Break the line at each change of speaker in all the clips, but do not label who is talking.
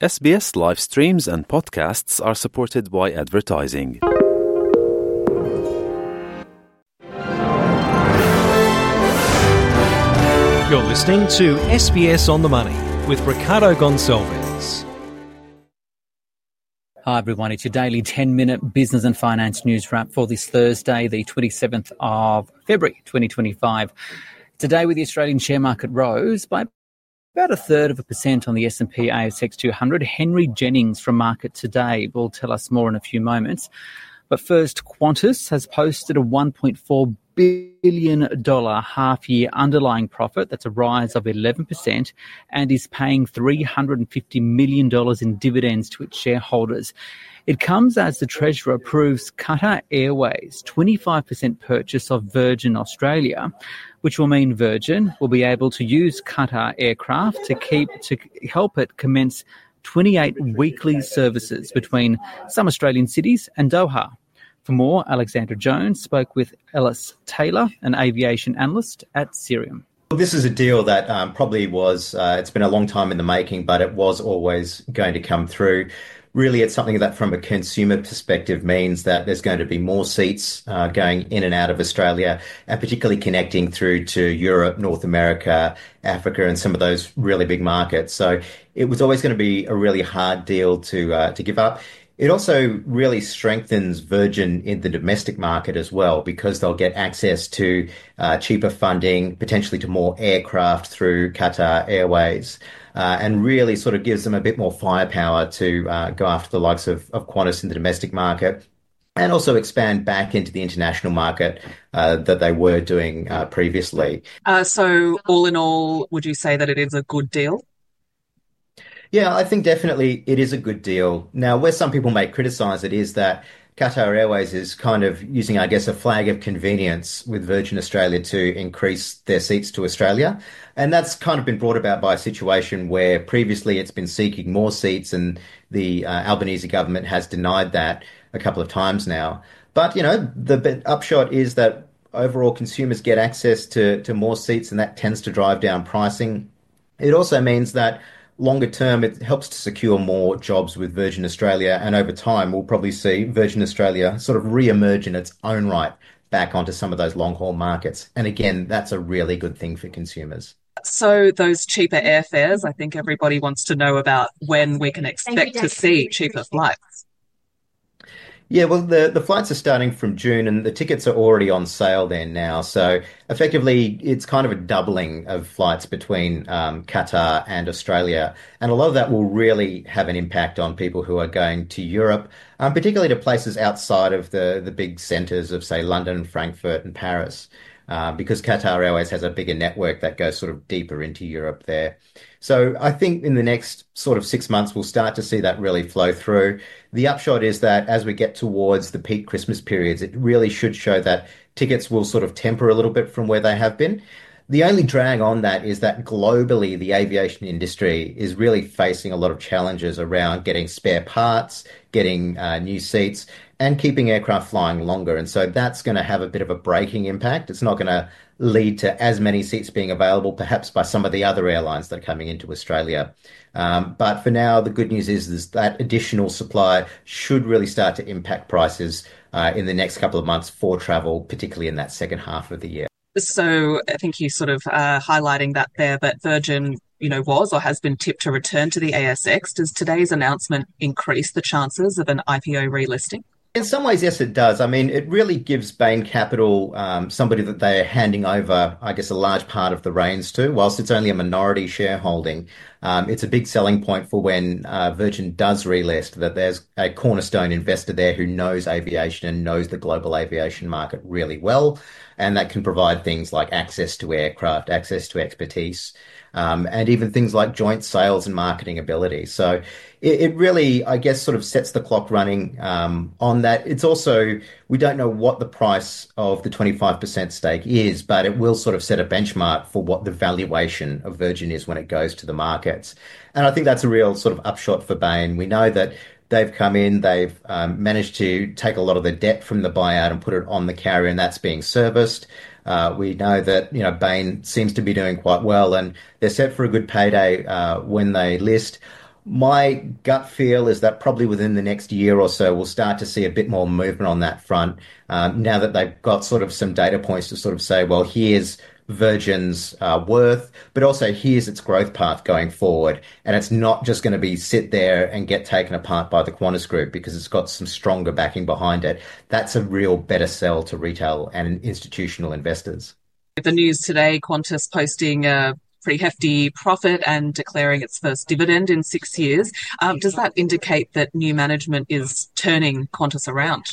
SBS live streams and podcasts are supported by advertising.
You're listening to SBS On The Money with Ricardo Gonçalves.
Hi everyone, it's your daily 10-minute business and finance news wrap for this Thursday, the 27th of February 2025. Today with the Australian share market rose by about 1/3% on the S&P ASX 200. Henry Jennings from Market Today will tell us more in a few moments. But first, Qantas has posted a $1.4 billion half-year underlying profit. That's a rise of 11% and is paying $350 million in dividends to its shareholders. It comes as the Treasurer approves Qatar Airways' 25% purchase of Virgin Australia, which will mean Virgin will be able to use Qatar aircraft to help it commence 28 weekly services between some Australian cities and Doha. For more, Alexandra Jones spoke with Ellis Taylor, an aviation analyst at Cirium.
Well, this is a deal that probably was, it's been a long time in the making, but it was always going to come through. Really, it's something that from a consumer perspective means that there's going to be more seats going in and out of Australia, and particularly connecting through to Europe, North America, Africa, and some of those really big markets. So it was always going to be a really hard deal to give up. It also really strengthens Virgin in the domestic market as well, because they'll get access to cheaper funding, potentially to more aircraft through Qatar Airways, and really sort of gives them a bit more firepower to go after the likes of Qantas in the domestic market, and also expand back into the international market that they were doing previously.
So all in all, would you say that it is a good deal?
Yeah, I think definitely it is a good deal. Now, where some people may criticise it is that Qatar Airways is kind of using, I guess, a flag of convenience with Virgin Australia to increase their seats to Australia. And that's kind of been brought about by a situation where previously it's been seeking more seats, and the Albanese government has denied that a couple of times now. But, you know, the upshot is that overall consumers get access to more seats, and that tends to drive down pricing. It also means that longer term, it helps to secure more jobs with Virgin Australia, and over time we'll probably see Virgin Australia sort of re-emerge in its own right back onto some of those long-haul markets. And again, that's a really good thing for consumers.
So those cheaper airfares, I think everybody wants to know about when we can expect to see cheaper flights.
Yeah, well, the flights are starting from June, and the tickets are already on sale there now. So effectively, it's kind of a doubling of flights between Qatar and Australia. And a lot of that will really have an impact on people who are going to Europe, particularly to places outside of the big centres of, say, London, Frankfurt and Paris, because Qatar Airways has a bigger network that goes sort of deeper into Europe there. So I think in the next sort of 6 months, we'll start to see that really flow through. The upshot is that as we get towards the peak Christmas periods, it really should show that tickets will sort of temper a little bit from where they have been. The only drag on that is that globally, the aviation industry is really facing a lot of challenges around getting spare parts, getting new seats, and keeping aircraft flying longer. And so that's going to have a bit of a braking impact. It's not going to lead to as many seats being available, perhaps by some of the other airlines that are coming into Australia. But for now, the good news is that additional supply should really start to impact prices in the next couple of months for travel, particularly in that second half of the year.
So I think you sort of highlighting that there, but Virgin, was or has been tipped to return to the ASX. Does today's announcement increase the chances of an IPO relisting?
In some ways, yes, it does. I mean, it really gives Bain Capital somebody that they're handing over, I guess, a large part of the reins to. Whilst it's only a minority shareholding, it's a big selling point for when Virgin does relist, that there's a cornerstone investor there who knows aviation and knows the global aviation market really well, and that can provide things like access to aircraft, access to expertise, and even things like joint sales and marketing ability. So it really, I guess, sort of sets the clock running on that. It's also, we don't know what the price of the 25% stake is, but it will sort of set a benchmark for what the valuation of Virgin is when it goes to the markets. And I think that's a real sort of upshot for Bain. We know that they've come in, they've managed to take a lot of the debt from the buyout and put it on the carrier, and that's being serviced. We know that, Bain seems to be doing quite well, and they're set for a good payday when they list. My gut feel is that probably within the next year or so, we'll start to see a bit more movement on that front. Now that they've got sort of some data points to sort of say, well, here's Virgin's worth, but also here's its growth path going forward. And it's not just going to be sit there and get taken apart by the Qantas Group because it's got some stronger backing behind it. That's a real better sell to retail and institutional investors.
The news today, Qantas posting a pretty hefty profit and declaring its first dividend in 6 years. Does that indicate that new management is turning Qantas around?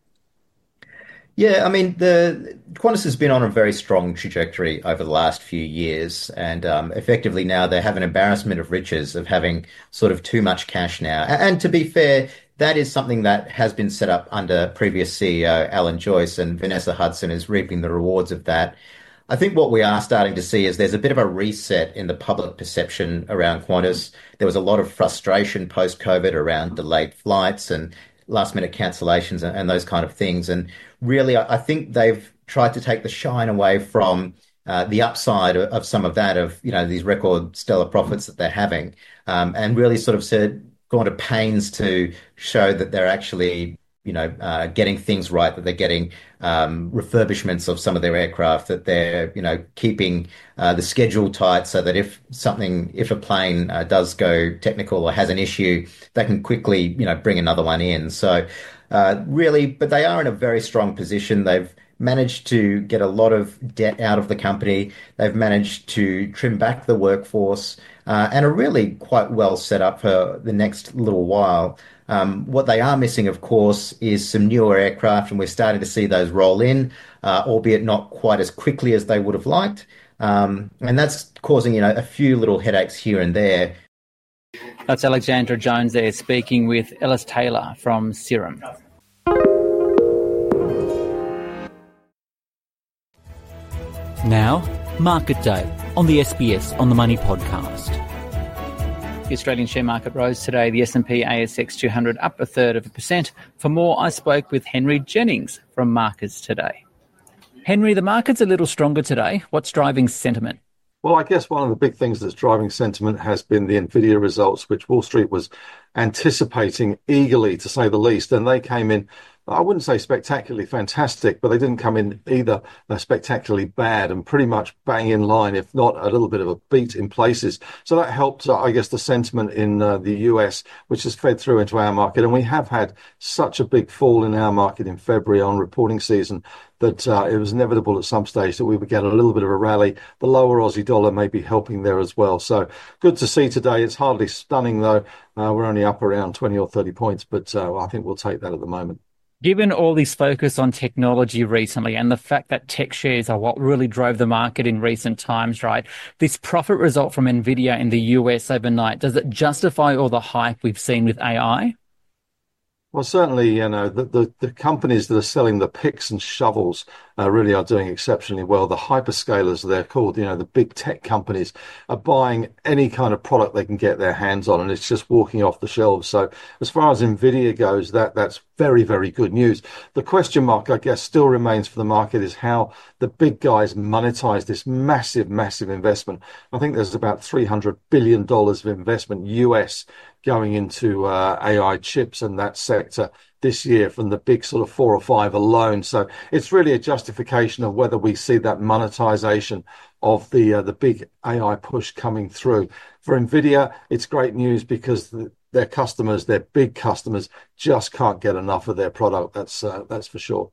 Yeah, I mean, the Qantas has been on a very strong trajectory over the last few years, and effectively now they have an embarrassment of riches of having sort of too much cash now. And to be fair, that is something that has been set up under previous CEO Alan Joyce, and Vanessa Hudson is reaping the rewards of that. I think what we are starting to see is there's a bit of a reset in the public perception around Qantas. There was a lot of frustration post-COVID around delayed flights and last-minute cancellations and those kind of things. And really, I think they've tried to take the shine away from the upside of some of that, of, you know, these record stellar profits that they're having, and really sort of gone to pains to show that they're actually, you know, getting things right, that they're getting refurbishments of some of their aircraft, that they're, you know, keeping the schedule tight so that if a plane does go technical or has an issue, they can quickly, you know, bring another one in. So really, but they are in a very strong position. They've managed to get a lot of debt out of the company. They've managed to trim back the workforce and are really quite well set up for the next little while. What they are missing, of course, is some newer aircraft, and we're starting to see those roll in, albeit not quite as quickly as they would have liked. And that's causing, you know, a few little headaches here and there.
That's Alexandra Jones there speaking with Ellis Taylor from Serum.
Now, Market Day on the SBS On The Money podcast.
The Australian share market rose today. The S&P ASX 200 up 0.33%. For more, I spoke with Henry Jennings from Markets Today. Henry, the market's a little stronger today. What's driving sentiment?
Well, I guess one of the big things that's driving sentiment has been the Nvidia results, which Wall Street was anticipating eagerly, to say the least. And they came in, I wouldn't say spectacularly fantastic, but they didn't come in either spectacularly bad, and pretty much bang in line, if not a little bit of a beat in places. So that helped, I guess, the sentiment in the US, which has fed through into our market. And we have had such a big fall in our market in February on reporting season that it was inevitable at some stage that we would get a little bit of a rally. The lower Aussie dollar may be helping there as well. So good to see today. It's hardly stunning, though. We're only up around 20 or 30 points, but I think we'll take that at the moment.
Given all this focus on technology recently and the fact that tech shares are what really drove the market in recent times, right? This profit result from Nvidia in the US overnight, does it justify all the hype we've seen with AI?
Well, certainly, you know, the companies that are selling the picks and shovels really are doing exceptionally well. The hyperscalers, they're called, you know, the big tech companies are buying any kind of product they can get their hands on, and it's just walking off the shelves. So as far as Nvidia goes, that's very, very good news. The question mark, I guess, still remains for the market is how the big guys monetize this massive, massive investment. I think there's about $300 billion of investment US going into AI chips and that sector this year from the big sort of 4 or 5 alone. So it's really a justification of whether we see that monetization of the big AI push coming through. For Nvidia, it's great news because their customers, their big customers, just can't get enough of their product. That's for sure.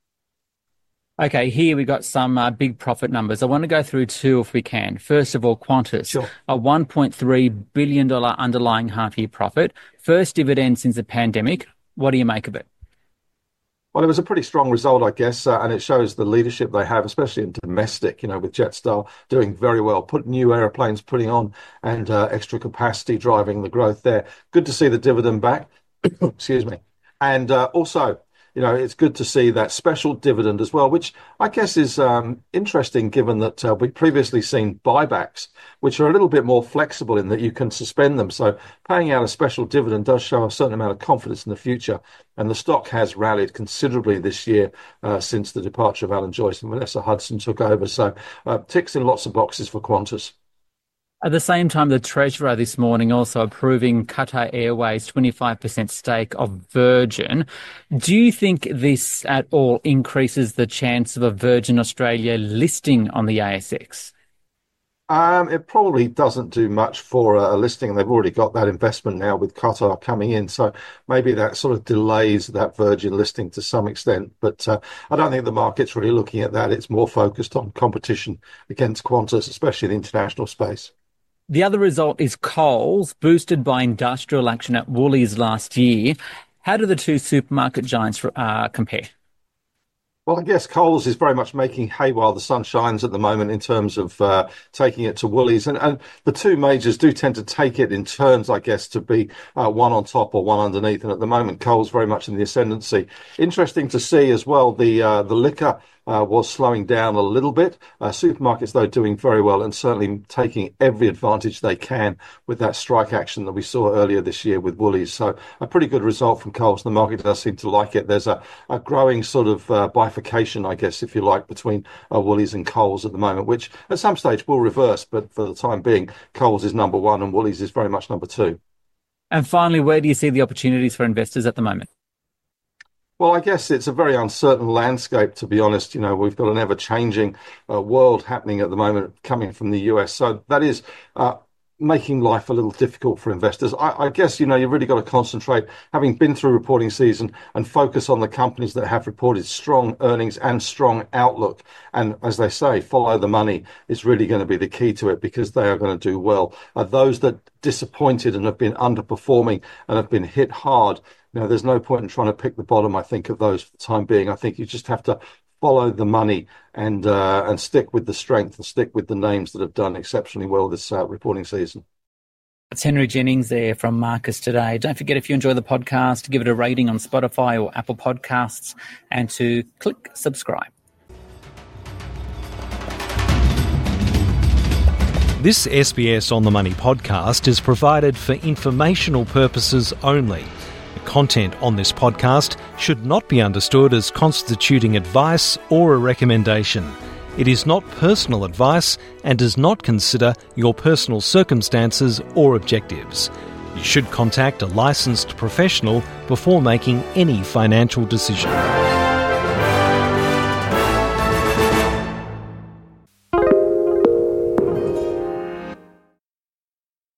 Okay, here we got some big profit numbers. I want to go through two if we can. First of all, Qantas,
Sure.
A $1.3 billion underlying half-year profit. First dividend since the pandemic. What do you make of it?
Well, it was a pretty strong result, I guess, and it shows the leadership they have, especially in domestic, you know, with Jetstar doing very well, new aeroplanes putting on, and extra capacity driving the growth there. Good to see the dividend back. Excuse me. And also, you know, it's good to see that special dividend as well, which I guess is interesting given that we've previously seen buybacks, which are a little bit more flexible in that you can suspend them. So paying out a special dividend does show a certain amount of confidence in the future. And the stock has rallied considerably this year since the departure of Alan Joyce and Vanessa Hudson took over. So ticks in lots of boxes for Qantas.
At the same time, the Treasurer this morning also approving Qatar Airways' 25% stake of Virgin. Do you think this at all increases the chance of a Virgin Australia listing on the ASX?
It probably doesn't do much for a listing. They've already got that investment now with Qatar coming in. So maybe that sort of delays that Virgin listing to some extent. But I don't think the market's really looking at that. It's more focused on competition against Qantas, especially in the international space.
The other result is Coles, boosted by industrial action at Woolies last year. How do the two supermarket giants compare?
Well, I guess Coles is very much making hay while the sun shines at the moment in terms of taking it to Woolies. And the two majors do tend to take it in turns, I guess, to be one on top or one underneath. And at the moment, Coles very much in the ascendancy. Interesting to see as well, the liquor was slowing down a little bit. Supermarkets, though, doing very well and certainly taking every advantage they can with that strike action that we saw earlier this year with Woolies. So a pretty good result from Coles. The market does seem to like it. There's a growing sort of bifurcation, I guess, if you like, between Woolies and Coles at the moment, which at some stage will reverse. But for the time being, Coles is number one and Woolies is very much number two.
And finally, where do you see the opportunities for investors at the moment?
Well, I guess it's a very uncertain landscape, to be honest. You know, we've got an ever-changing world happening at the moment coming from the US. So that is making life a little difficult for investors. I guess, you know, you've really got to concentrate, having been through reporting season, and focus on the companies that have reported strong earnings and strong outlook. And as they say, follow the money is really going to be the key to it because they are going to do well. Those that disappointed and have been underperforming and have been hit hard, you know, there's no point in trying to pick the bottom, I think, of those for the time being. I think you just have to follow the money and stick with the strength and stick with the names that have done exceptionally well this reporting season.
It's Henry Jennings there from Marcus Today. Don't forget, if you enjoy the podcast, to give it a rating on Spotify or Apple Podcasts and to click subscribe.
This SBS On The Money podcast is provided for informational purposes only. The content on this podcast should not be understood as constituting advice or a recommendation. It is not personal advice and does not consider your personal circumstances or objectives. You should contact a licensed professional before making any financial decision.